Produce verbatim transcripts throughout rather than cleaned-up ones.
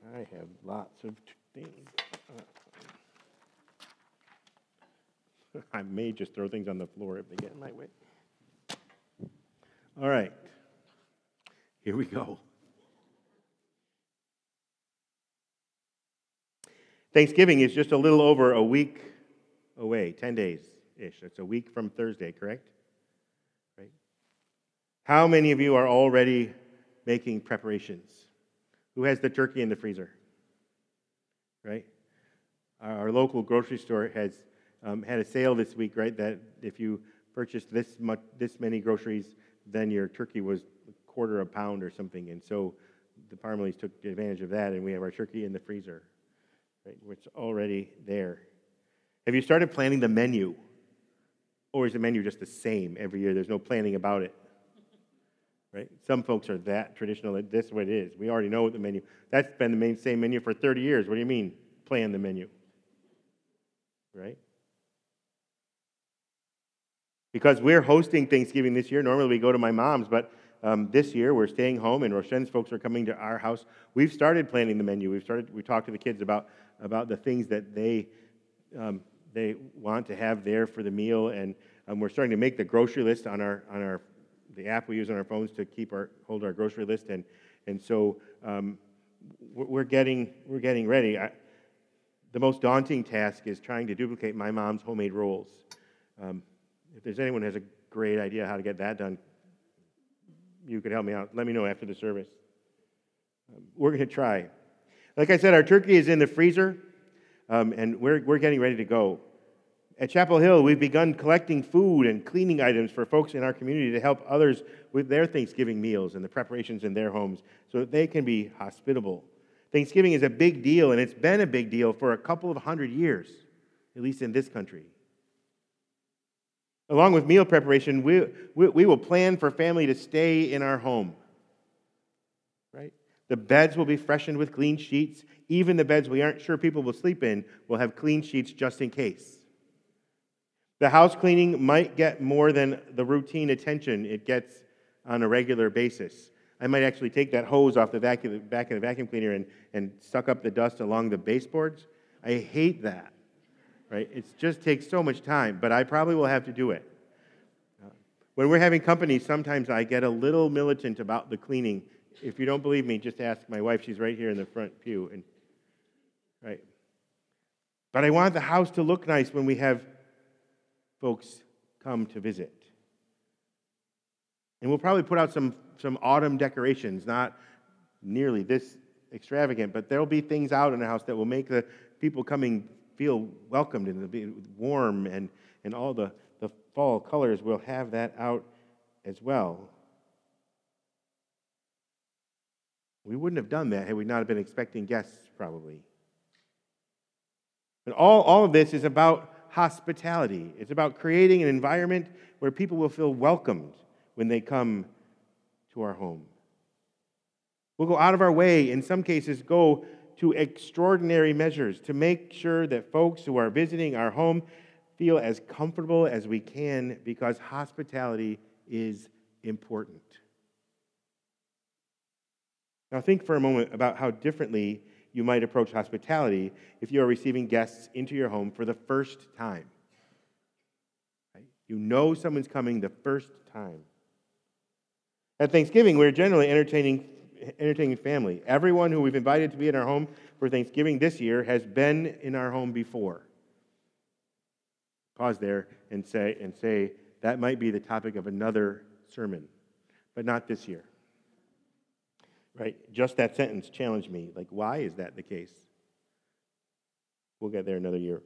I have lots of things. Uh, I may just throw things on the floor if they get in my way. All right. Here we go. Thanksgiving is just a little over a week away, ten days-ish. It's a week from Thursday, correct? Right? How many of you are already making preparations? Who has the turkey in the freezer? Right? Our local grocery store has um, had a sale this week, right, that if you purchased this much, this many groceries, then your turkey was a quarter a pound or something. And so the Parmaleys took advantage of that, and we have our turkey in the freezer. Right, it's already there. Have you started planning the menu? Or is the menu just the same every year? There's no planning about it. Right? Some folks are that traditional that this is what it is. We already know what the menu. That's been the main, same menu for thirty years. What do you mean, plan the menu? Right? Because we're hosting Thanksgiving this year. Normally we go to my mom's, but um, this year we're staying home, and Roshen's folks are coming to our house. We've started planning the menu. We've started. We talked to the kids about about the things that they um, they want to have there for the meal, and um, we're starting to make the grocery list on our on our the app we use on our phones to keep our hold our grocery list, and and so um, we're getting we're getting ready. I, the most daunting task is trying to duplicate my mom's homemade rolls. Um, if there's anyone who has a great idea how to get that done, you could help me out. Let me know after the service. Um, we're going to try. Like I said, our turkey is in the freezer, um, and we're we're getting ready to go. At Chapel Hill, we've begun collecting food and cleaning items for folks in our community to help others with their Thanksgiving meals and the preparations in their homes so that they can be hospitable. Thanksgiving is a big deal, and it's been a big deal for a couple of hundred years, at least in this country. Along with meal preparation, we, we, we will plan for family to stay in our home. Right? The beds will be freshened with clean sheets. Even the beds we aren't sure people will sleep in will have clean sheets just in case. The house cleaning might get more than the routine attention it gets on a regular basis. I might actually take that hose off the vacuum, back of the vacuum cleaner and, and suck up the dust along the baseboards. I hate that. Right? It just takes so much time, but I probably will have to do it. Uh, when we're having company, sometimes I get a little militant about the cleaning. If you don't believe me, just ask my wife. She's right here in the front pew. And right. But I want the house to look nice when we have folks come to visit. And we'll probably put out some, some autumn decorations, not nearly this extravagant, but there'll be things out in the house that will make the people coming feel welcomed and be warm, and, and all the, the fall colors, we'll have that out as well. We wouldn't have done that had we not been expecting guests, probably. But all, all of this is about hospitality. It's about creating an environment where people will feel welcomed when they come to our home. We'll go out of our way, in some cases, go to extraordinary measures to make sure that folks who are visiting our home feel as comfortable as we can, because hospitality is important. Now think for a moment about how differently you might approach hospitality if you are receiving guests into your home for the first time. Right? You know someone's coming the first time. At Thanksgiving, we're generally entertaining entertaining family. Everyone who we've invited to be in our home for Thanksgiving this year has been in our home before. Pause there and say and say that might be the topic of another sermon, but not this year. Right? Just that sentence challenged me. Like, why is that the case? We'll get there another year.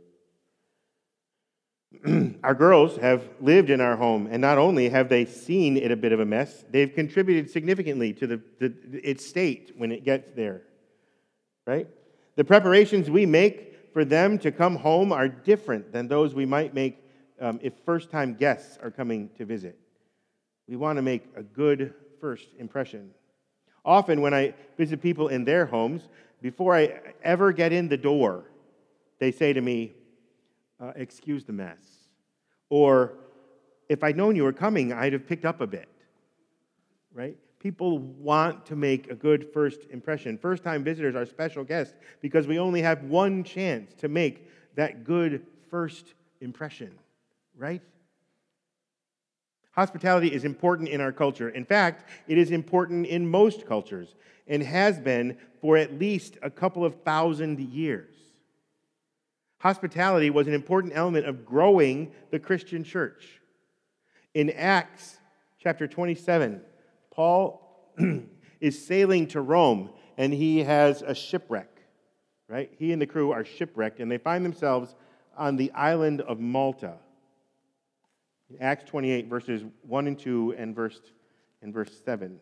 Our girls have lived in our home, and not only have they seen it a bit of a mess, they've contributed significantly to the, the its state when it gets there. Right? The preparations we make for them to come home are different than those we might make um, if first-time guests are coming to visit. We want to make a good first impression. Often when I visit people in their homes, before I ever get in the door, they say to me, uh, excuse the mess. Or, if I'd known you were coming, I'd have picked up a bit. Right? People want to make a good first impression. First-time visitors are special guests because we only have one chance to make that good first impression, right? Hospitality is important in our culture. In fact, it is important in most cultures and has been for at least a couple of thousand years. Hospitality was an important element of growing the Christian church. In Acts chapter twenty-seven, Paul is sailing to Rome, and he has a shipwreck, right? He and the crew are shipwrecked, and they find themselves on the island of Malta. Acts twenty-eight, verses one and two, and verse, and verse seven.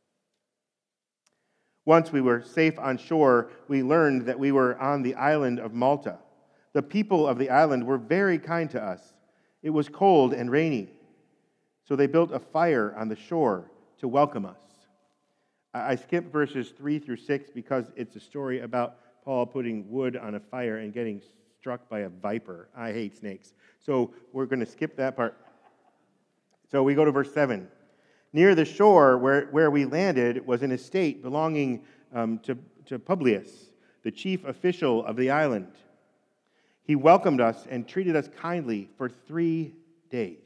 Once we were safe on shore, we learned that we were on the island of Malta. The people of the island were very kind to us. It was cold and rainy, so they built a fire on the shore to welcome us. I skipped verses three through six because it's a story about Paul putting wood on a fire and getting struck by a viper. I hate snakes. So we're going to skip that part. So we go to verse seven. Near the shore where, where we landed was an estate belonging um, to, to Publius, the chief official of the island. He welcomed us and treated us kindly for three days.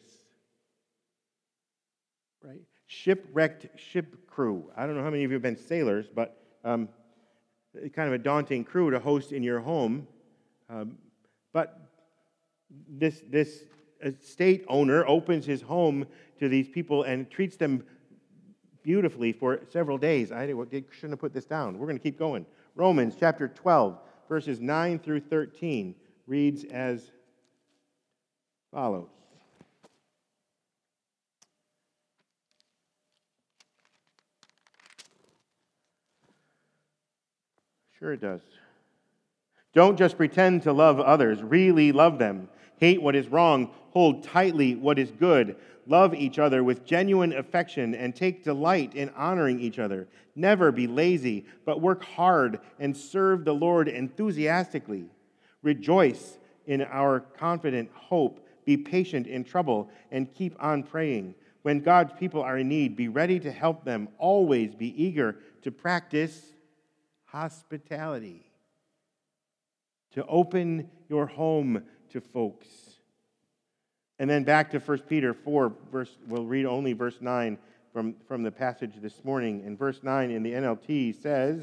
Right? Shipwrecked ship crew. I don't know how many of you have been sailors, but um, kind of a daunting crew to host in your home. Um, but this this estate owner opens his home to these people and treats them beautifully for several days. I shouldn't have put this down. We're going to keep going. Romans chapter twelve, verses nine through thirteen reads as follows. Sure it does. Don't just pretend to love others. Really love them. Hate what is wrong. Hold tightly what is good. Love each other with genuine affection and take delight in honoring each other. Never be lazy, but work hard and serve the Lord enthusiastically. Rejoice in our confident hope. Be patient in trouble and keep on praying. When God's people are in need, be ready to help them. Always be eager to practice hospitality. To open your home to folks. And then back to First Peter four, verse, we'll read only verse nine from, from the passage this morning. And verse nine in the N L T says,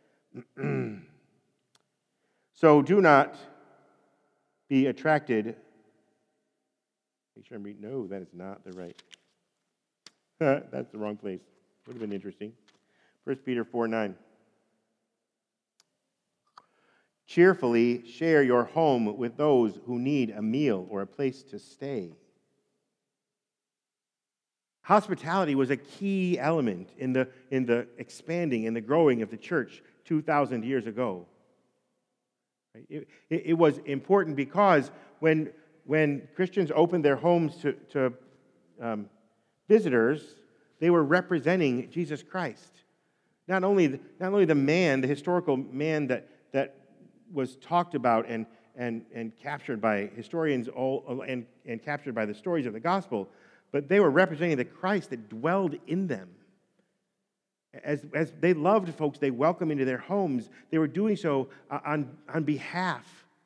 so do not be attracted. Make sure I'm reading. No, that is not the right. That's the wrong place. Would have been interesting. First Peter four nine. Cheerfully share your home with those who need a meal or a place to stay. Hospitality was a key element in the, in the expanding and the growing of the church two thousand years ago. It, it, it was important because when, when Christians opened their homes to, to um, visitors, they were representing Jesus Christ. Not only, the, not only the man, the historical man that, that was talked about and, and, and captured by historians all, and, and captured by the stories of the gospel, but they were representing the Christ that dwelled in them. As, as they loved folks, they welcomed into their homes. They were doing so on, on behalf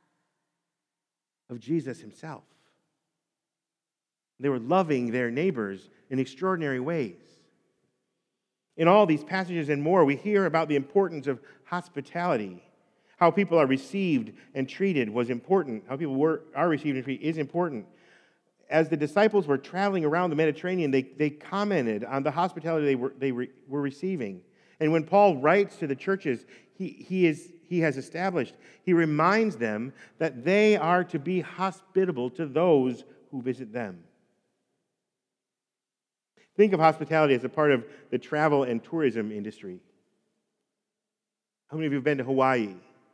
of Jesus himself. They were loving their neighbors in extraordinary ways. In all these passages and more, we hear about the importance of hospitality. How people are received and treated was important. How people were, are received and treated is important. As the disciples were traveling around the Mediterranean, they, they commented on the hospitality they were, they re, were receiving. And when Paul writes to the churches he, he, is, he has established, he reminds them that they are to be hospitable to those who visit them. Think of hospitality as a part of the travel and tourism industry. How many of you have been to Hawaii?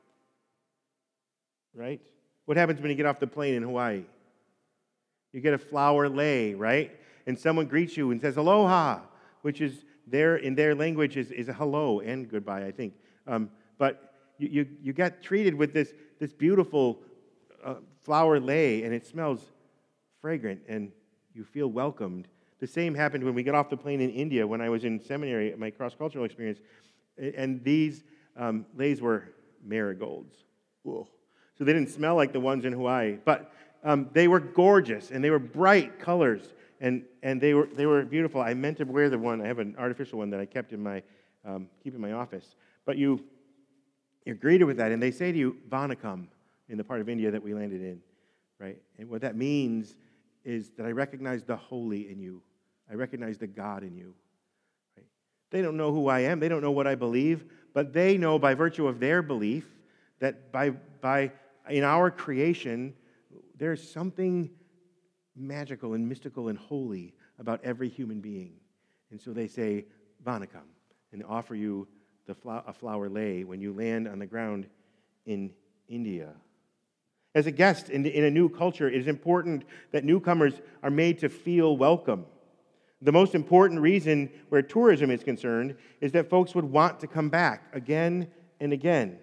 Right? What happens when you get off the plane in Hawaii? You get a flower lei, right? And someone greets you and says aloha, which is their in their language is, is a hello and goodbye, I think. Um, but you, you you get treated with this this beautiful uh, flower lei, and it smells fragrant, and you feel welcomed. The same happened when we got off the plane in India when I was in seminary, my cross-cultural experience. And these um, leis were marigolds. Whoa. So they didn't smell like the ones in Hawaii, but um, they were gorgeous, and they were bright colors, and, and they were they were beautiful. I meant to wear the one. I have an artificial one that I kept in my um, keep in my office. But you, you're greeted with that, and they say to you, Vanakam, in the part of India that we landed in, right? And what that means is that I recognize the holy in you. I recognize the God in you. Right? They don't know who I am. They don't know what I believe, but they know by virtue of their belief that by by in our creation, there's something magical and mystical and holy about every human being. And so they say, Vanakam, and offer you the fl- a flower lei when you land on the ground in India. As a guest in, in a new culture, it is important that newcomers are made to feel welcome. The most important reason where tourism is concerned is that folks would want to come back again and again.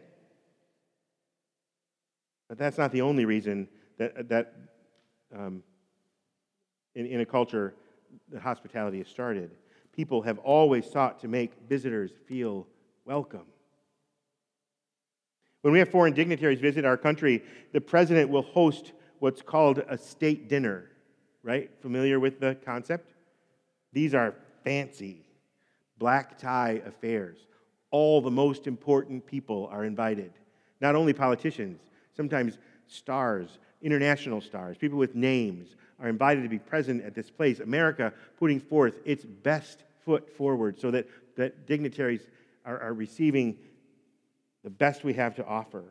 But that's not the only reason that, that um, in, in a culture that hospitality is started. People have always sought to make visitors feel welcome. When we have foreign dignitaries visit our country, the president will host what's called a state dinner, right? Familiar with the concept? These are fancy, black tie affairs. All the most important people are invited. Not only politicians, sometimes stars, international stars, people with names are invited to be present at this place. America putting forth its best foot forward so that, that dignitaries are, are receiving the best we have to offer.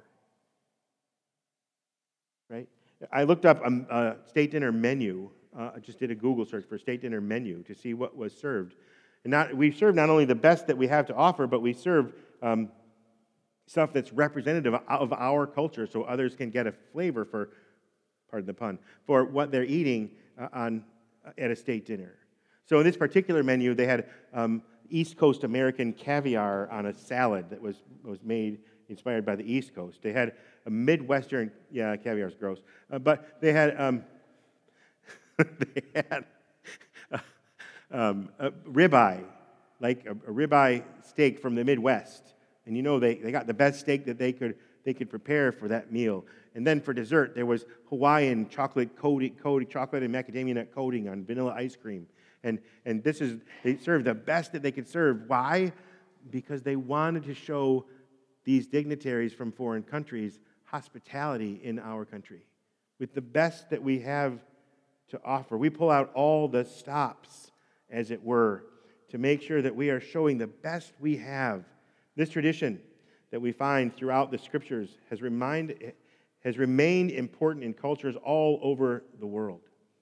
Right? I looked up a, a state dinner menu. Uh, I just did a Google search for state dinner menu to see what was served. And not, we serve not only the best that we have to offer, but we serve um, stuff that's representative of our culture so others can get a flavor for, pardon the pun, for what they're eating uh, on at a state dinner. So in this particular menu, they had um, East Coast American caviar on a salad that was, was made, inspired by the East Coast. They had a Midwestern, yeah, caviar's gross, uh, but they had, um, they had uh, um, a ribeye, like a, a ribeye steak from the Midwest. And you know, they, they got the best steak that they could they could prepare for that meal. And then for dessert, there was Hawaiian chocolate coating, coating chocolate and macadamia nut coating on vanilla ice cream. And and this is, they served the best that they could serve. Why? Because they wanted to show these dignitaries from foreign countries hospitality in our country. With the best that we have to offer, we pull out all the stops, as it were, to make sure that we are showing the best we have. This tradition that we find throughout the Scriptures has, remind, has remained important in cultures all over the world.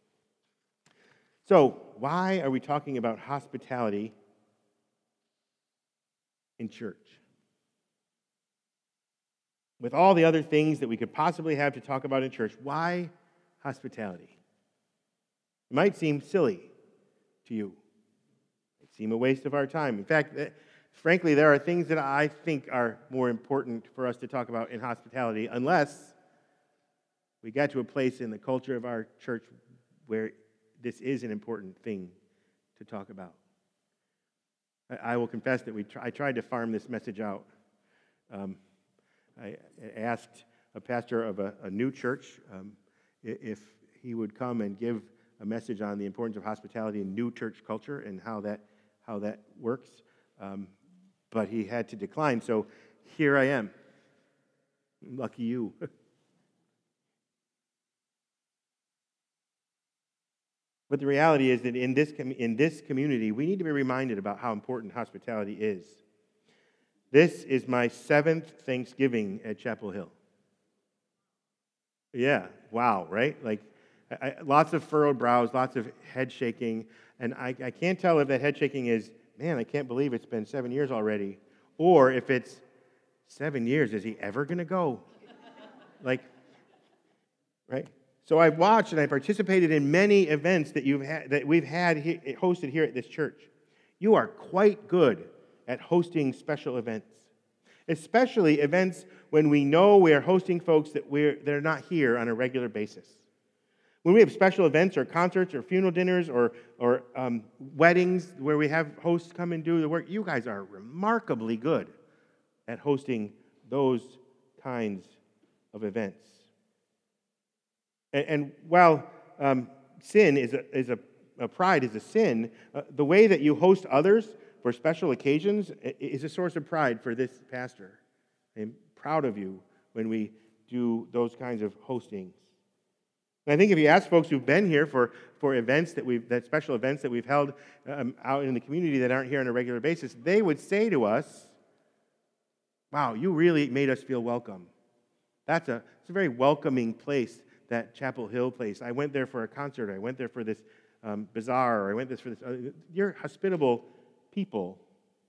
So, why are we talking about hospitality in church? With all the other things that we could possibly have to talk about in church, why hospitality? It might seem silly to you. It might seem a waste of our time. In fact, frankly, there are things that I think are more important for us to talk about in hospitality unless we got to a place in the culture of our church where this is an important thing to talk about. I, I will confess that we try, I tried to farm this message out. Um, I asked a pastor of a, a new church um, if he would come and give a message on the importance of hospitality in new church culture and how that how that works. Um, but he had to decline, so here I am. Lucky you. But the reality is that in this com- in this community, we need to be reminded about how important hospitality is. This is my seventh Thanksgiving at Chapel Hill. Yeah, wow, right? Like, I, lots of furrowed brows, lots of head shaking, and I, I can't tell if that head shaking is, man, I can't believe it's been seven years already, or if it's seven years, is he ever going to go? Like, right? So I've watched and I participated in many events that you've had, that we've had he, hosted here at this church. You are quite good at hosting special events, especially events when we know we are hosting folks that we're they're not here on a regular basis. When we have special events or concerts or funeral dinners or, or um, weddings where we have hosts come and do the work, you guys are remarkably good at hosting those kinds of events. And, and while um, sin is a, is a, a pride is a sin, uh, the way that you host others for special occasions is a source of pride for this pastor. I'm proud of you when we do those kinds of hostings. And I think if you ask folks who've been here for, for events that we've, that special events that we've held um, out in the community that aren't here on a regular basis, they would say to us, wow, you really made us feel welcome. That's a, it's a very welcoming place, that Chapel Hill place. I went there for a concert. I went there for this um, bazaar. Or I went this for this. Uh, you're hospitable people.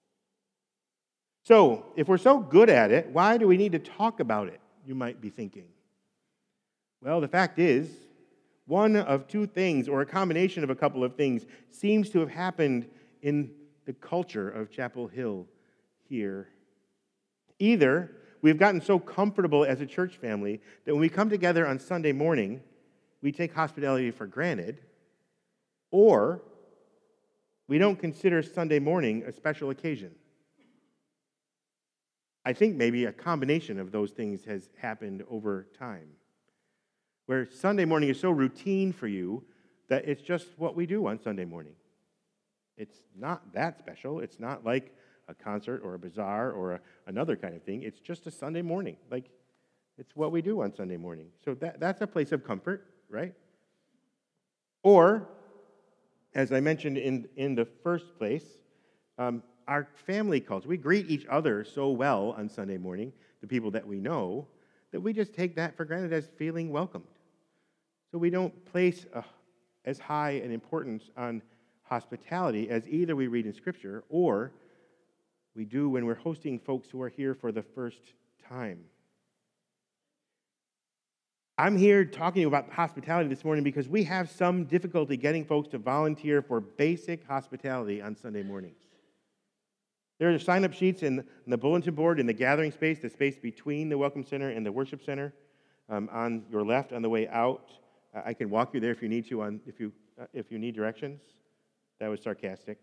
So, if we're so good at it, why do we need to talk about it, you might be thinking? Well, the fact is, one of two things, or a combination of a couple of things, seems to have happened in the culture of Chapel Hill here. Either we've gotten so comfortable as a church family that when we come together on Sunday morning, we take hospitality for granted, or we don't consider Sunday morning a special occasion. I think maybe a combination of those things has happened over time, where Sunday morning is so routine for you that it's just what we do on Sunday morning. It's not that special. It's not like a concert or a bazaar or a, another kind of thing. It's just a Sunday morning. Like, it's what we do on Sunday morning. So that, that's a place of comfort, right? Or, as I mentioned in, in the first place, um, our family culture. We greet each other so well on Sunday morning, the people that we know, that we just take that for granted as feeling welcomed. So we don't place a, as high an importance on hospitality as either we read in Scripture or we do when we're hosting folks who are here for the first time. I'm here talking to you about hospitality this morning because we have some difficulty getting folks to volunteer for basic hospitality on Sunday mornings. There are sign-up sheets in the bulletin board in the gathering space, the space between the Welcome Center and the Worship Center, um, on your left on the way out. Uh, I can walk you there if you need to. On if you uh, if you need directions. That was sarcastic.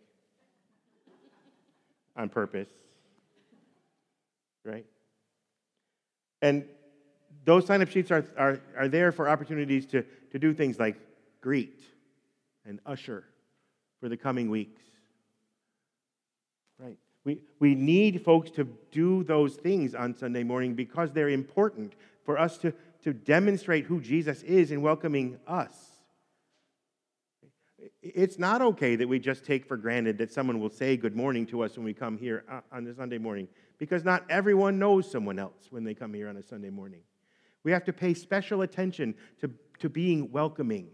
On purpose, right? And those sign-up sheets are, are, are there for opportunities to, to do things like greet and usher for the coming weeks, right? We, we need folks to do those things on Sunday morning because they're important for us to, to demonstrate who Jesus is in welcoming us. It's not okay that we just take for granted that someone will say good morning to us when we come here on a Sunday morning, because not everyone knows someone else when they come here on a Sunday morning. We have to pay special attention to, to being welcoming.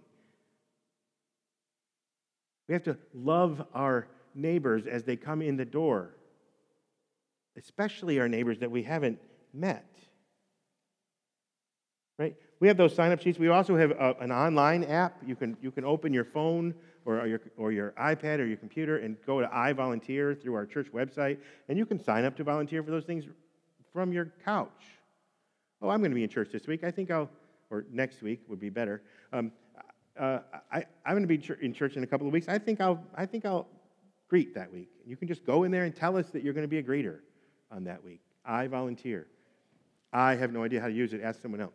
We have to love our neighbors as they come in the door, especially our neighbors that we haven't met. Right? We have those sign-up sheets. We also have a, an online app. You can you can open your phone or your or your iPad or your computer and go to iVolunteer through our church website, and you can sign up to volunteer for those things from your couch. Oh, I'm going to be in church this week. I think I'll, or next week would be better. Um, uh, I, I'm going to be in church in a couple of weeks. I think I'll I think I'll greet that week. You can just go in there and tell us that you're going to be a greeter on that week. I volunteer. I have no idea how to use it. Ask someone else.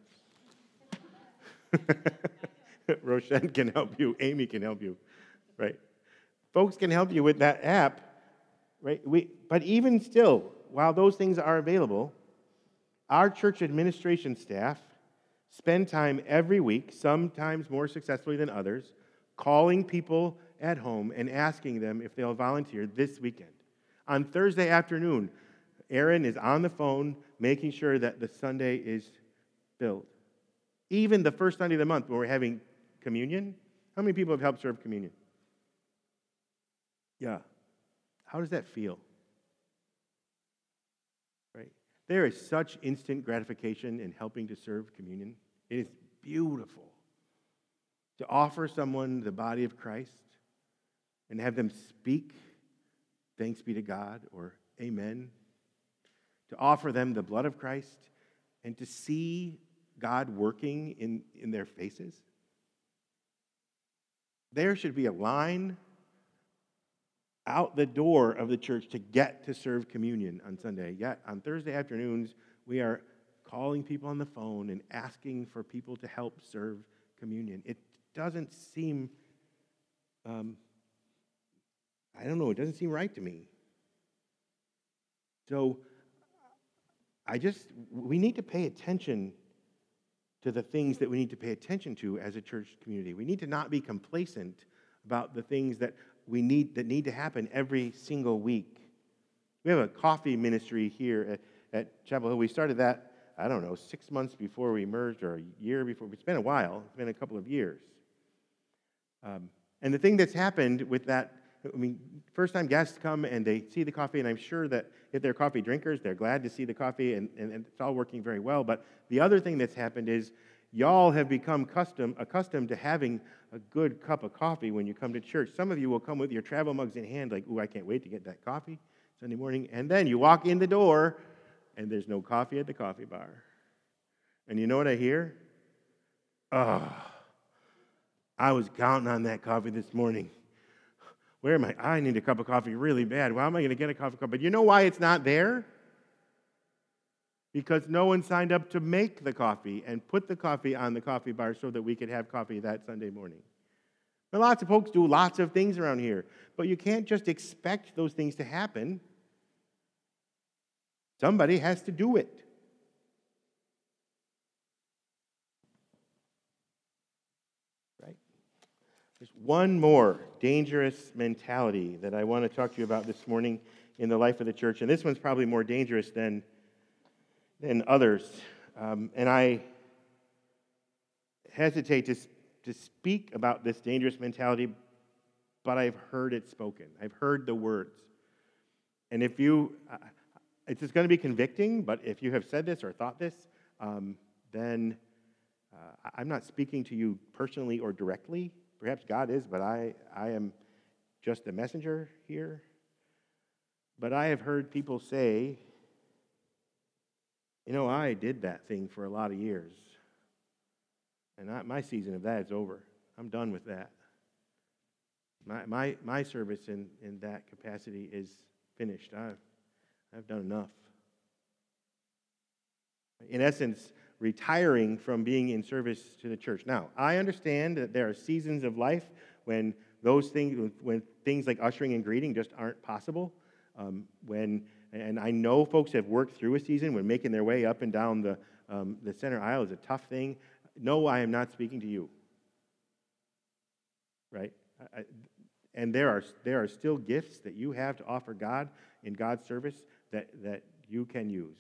Roshan can help you. Amy can help you, right? Folks can help you with that app, right? We, but even still, while those things are available, our church administration staff spend time every week, sometimes more successfully than others, calling people at home and asking them if they'll volunteer this weekend. On Thursday afternoon, Aaron is on the phone making sure that the Sunday is filled. Even the first Sunday of the month when we're having communion, how many people have helped serve communion? Yeah. How does that feel? Right? There is such instant gratification in helping to serve communion. It is beautiful to offer someone the body of Christ and have them speak, thanks be to God, or amen. To offer them the blood of Christ and to see God working in, in their faces. there should be a line out the door of the church to get to serve communion on Sunday. Yet on Thursday afternoons, we are calling people on the phone and asking for people to help serve communion. It doesn't seem, um, I don't know, it doesn't seem right to me. So I just, we need to pay attention to the things that we need to pay attention to as a church community. We need to not be complacent about the things that we need that need to happen every single week. We have a coffee ministry here at, at Chapel Hill. We started that, I don't know, six months before we merged, or a year before. It's been a while. It's been a couple of years. Um, and the thing that's happened with that, I mean, first-time guests come and they see the coffee, and I'm sure that if they're coffee drinkers, they're glad to see the coffee, and, and, and it's all working very well. But the other thing that's happened is y'all have become custom, accustomed to having a good cup of coffee when you come to church. Some of you will come with your travel mugs in hand, like, ooh, I can't wait to get that coffee Sunday morning. And then you walk in the door, and there's no coffee at the coffee bar. And you know what I hear? Oh, I was counting on that coffee this morning. Where am I? I need a cup of coffee really bad. Well, how am I going to get a coffee cup? But you know why it's not there? Because no one signed up to make the coffee and put the coffee on the coffee bar so that we could have coffee that Sunday morning. Now, lots of folks do lots of things around here, but you can't just expect those things to happen. Somebody has to do it. Right? There's one more dangerous mentality that I want to talk to you about this morning in the life of the church, and this one's probably more dangerous than than others. Um, and I hesitate to, to speak about this dangerous mentality, but I've heard it spoken. I've heard the words. And if you, uh, it's just going to be convicting, but if you have said this or thought this, um, then uh, I'm not speaking to you personally or directly. Perhaps God is, but I, I am just a messenger here. But I have heard people say, you know, I did that thing for a lot of years, and I, my season of that is over. I'm done with that. My my my service in, in that capacity is finished. I've I've done enough. In essence, retiring from being in service to the church. Now, I understand that there are seasons of life when those things, when things like ushering and greeting just aren't possible. Um, when And I know folks have worked through a season when making their way up and down the, um, the center aisle is a tough thing. No, I am not speaking to you. Right? I, and there are there are still gifts that you have to offer God in God's service that, that you can use.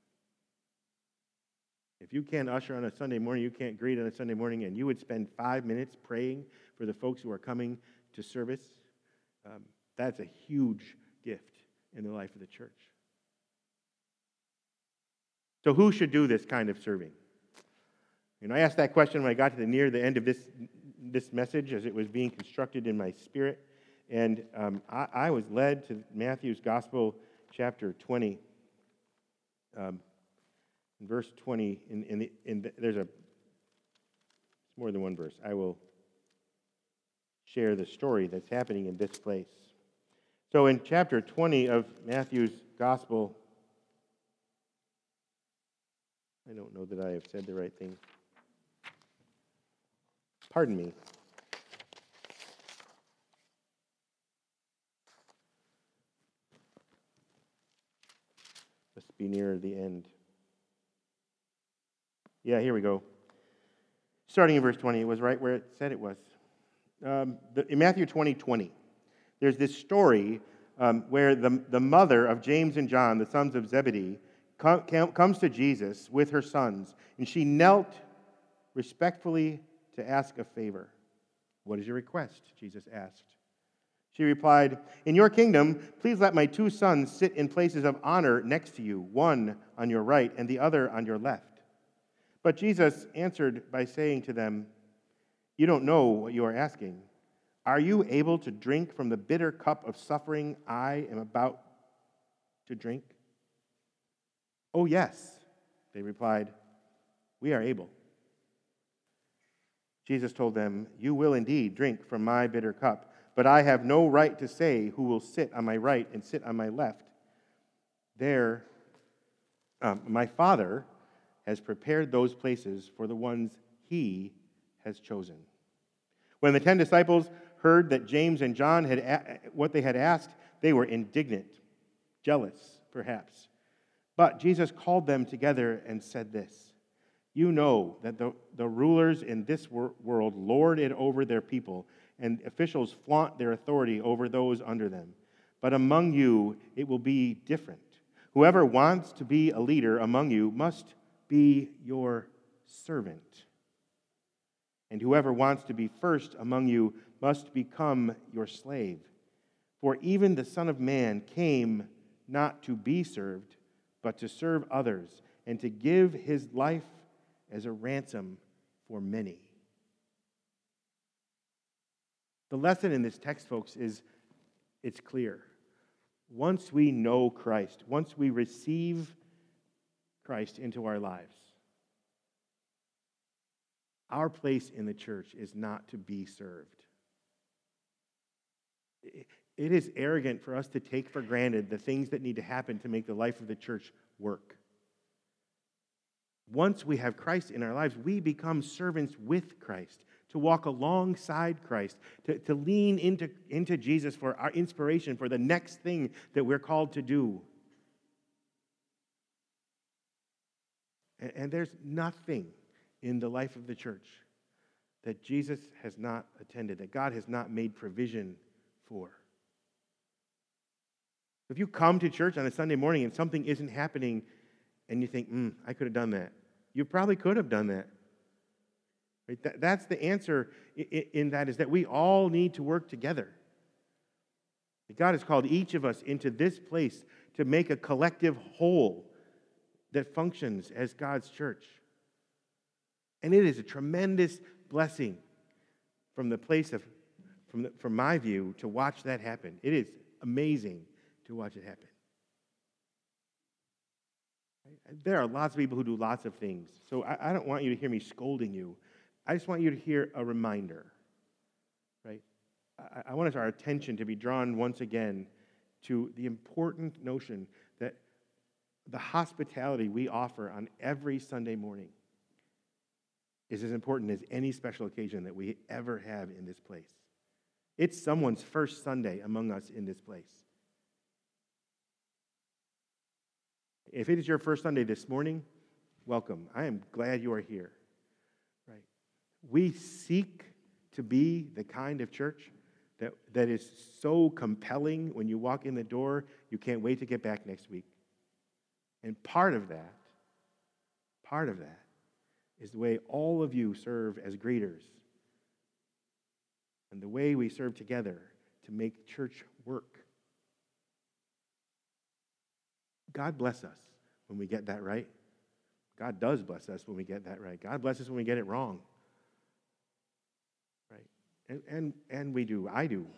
If you can't usher on a Sunday morning, you can't greet on a Sunday morning, and you would spend five minutes praying for the folks who are coming to service, um, that's a huge gift in the life of the church. So who should do this kind of serving? And I asked that question when I got to the near the end of this this message as it was being constructed in my spirit. And um, I, I was led to Matthew's Gospel, chapter twenty. Um, in verse twenty, in, in the, in the, there's a, it's more than one verse. I will share the story that's happening in this place. So in chapter twenty of Matthew's Gospel, I don't know that I have said the right thing. Pardon me. Must be near the end. Yeah, here we go. Starting in verse twenty, it was right where it said it was. Um, the, in Matthew twenty, twenty, there's this story um, where the, the mother of James and John, the sons of Zebedee, com, com, comes to Jesus with her sons, and she knelt respectfully to ask a favor. "What is your request?" Jesus asked. She replied, "In your kingdom, please let my two sons sit in places of honor next to you, one on your right and the other on your left." But Jesus answered by saying to them, "You don't know what you are asking. Are you able to drink from the bitter cup of suffering I am about to drink?" "Oh, yes," they replied, "we are able." Jesus told them, "You will indeed drink from my bitter cup, but I have no right to say who will sit on my right and sit on my left. There, um, my Father has prepared those places for the ones he has chosen." When the ten disciples heard that James and John had a- what they had asked, they were indignant, jealous, perhaps. But Jesus called them together and said this, "You know that the, the rulers in this wor- world lord it over their people, and officials flaunt their authority over those under them. But among you it will be different. Whoever wants to be a leader among you must be your servant. And whoever wants to be first among you must become your slave. For even the Son of Man came not to be served, but to serve others, and to give his life as a ransom for many." The lesson in this text, folks, is it's clear. Once we know Christ, once we receive Christ into our lives, our place in the church is not to be served. It is arrogant for us to take for granted the things that need to happen to make the life of the church work. Once we have Christ in our lives, we become servants with Christ, to walk alongside Christ, to, to lean into, into Jesus for our inspiration for the next thing that we're called to do. And, and there's nothing in the life of the church that Jesus has not attended, that God has not made provision for. If you come to church on a Sunday morning and something isn't happening and you think, hmm, I could have done that. You probably could have done that. Right? That, that's the answer in, in that is that we all need to work together. God has called each of us into this place to make a collective whole that functions as God's church. And it is a tremendous blessing from the place of, from, the, from my view, to watch that happen. It is amazing to watch it happen. There are lots of people who do lots of things. So I, I don't want you to hear me scolding you. I just want you to hear a reminder, right? I, I want our attention to be drawn once again to the important notion that the hospitality we offer on every Sunday morning is as important as any special occasion that we ever have in this place. It's someone's first Sunday among us in this place. If it is your first Sunday this morning, welcome. I am glad you are here. Right? We seek to be the kind of church that, that is so compelling when you walk in the door, you can't wait to get back next week. And part of that, part of that is the way all of you serve as greeters and the way we serve together to make church work. God bless us when we get that right. God does bless us when we get that right. God bless us when we get it wrong. Right? And and, and we do. I do.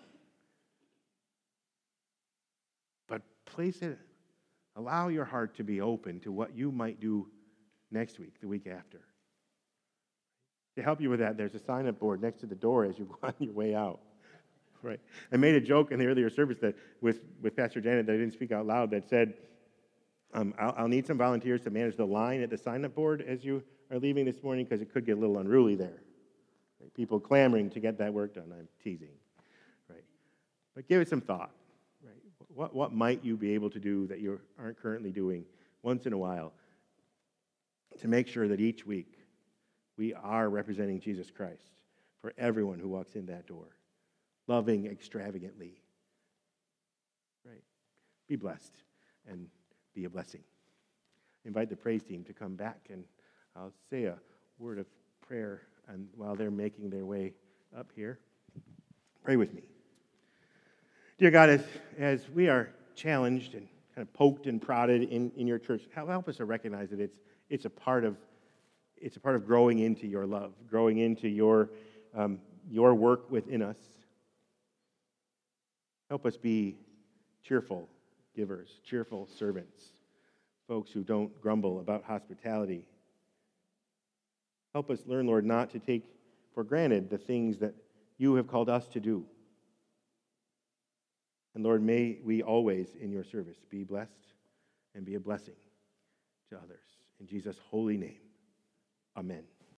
But place it, allow your heart to be open to what you might do next week, the week after. To help you with that, there's a sign-up board next to the door as you go on your way out. Right? I made a joke in the earlier service that with, with Pastor Janet that I didn't speak out loud that said, um, I'll, I'll need some volunteers to manage the line at the sign-up board as you are leaving this morning because it could get a little unruly there. Right? People clamoring to get that work done. I'm teasing. Right? But give it some thought. Right? What, what might you be able to do that you aren't currently doing once in a while to make sure that each week we are representing Jesus Christ for everyone who walks in that door, loving extravagantly. Right? Be blessed and be a blessing. Invite the praise team to come back, and I'll say a word of prayer and while they're making their way up here. Pray with me. Dear God, as, as we are challenged and kind of poked and prodded in, in your church, help us to recognize that it's it's a part of It's a part of growing into your love, growing into your, um, your work within us. Help us be cheerful givers, cheerful servants, folks who don't grumble about hospitality. Help us learn, Lord, not to take for granted the things that you have called us to do. And Lord, may we always in your service be blessed and be a blessing to others. In Jesus' holy name, amen.